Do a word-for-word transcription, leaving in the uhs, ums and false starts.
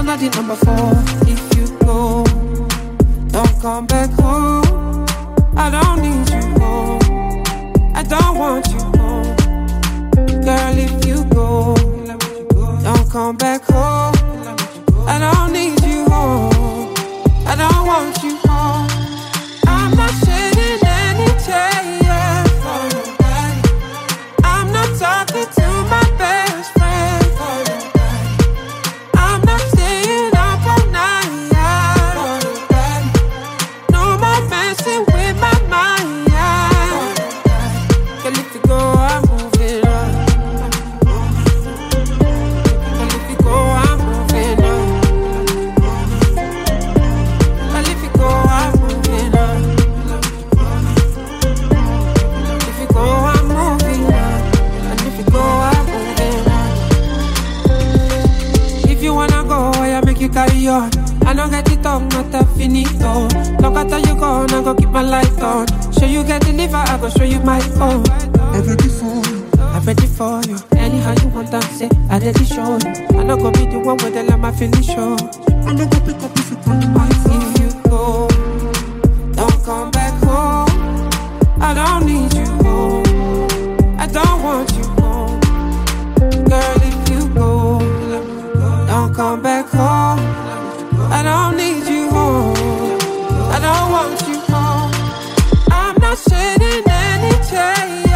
not the number four. If you go, don't come back home. I don't need you home. I don't want you home. Girl, if you go, don't come back home. I don't need you home. I don't want you home. I'm not shedding any tears for nobody. I'm not talking to my best friend for nobody. I'm not staying up all night for nobody. No more messing with my mind for nobody. Girl, if you go, I'm moving on. Girl, if you go, I'm moving on. Girl, if you go, I'm moving on. If you go, I'm moving on. And if you go, I'm moving on. If you wanna go, I make you carry on. I don't get it up, not a finito. Look after you gone, I go keep my light on. Show you get the liver, I go show you my own. I'm ready for you, I'm ready for you. Anyhow you want to say, I ready show you. I don't go be the one with the lamb, I finish show. I don't go pick up if you come my phone. If you go, don't come back home. I don't need you home. I don't want you home. Girl, if you go, don't come back home. I don't need you home. I don't want you home. I'm not shedding any tears.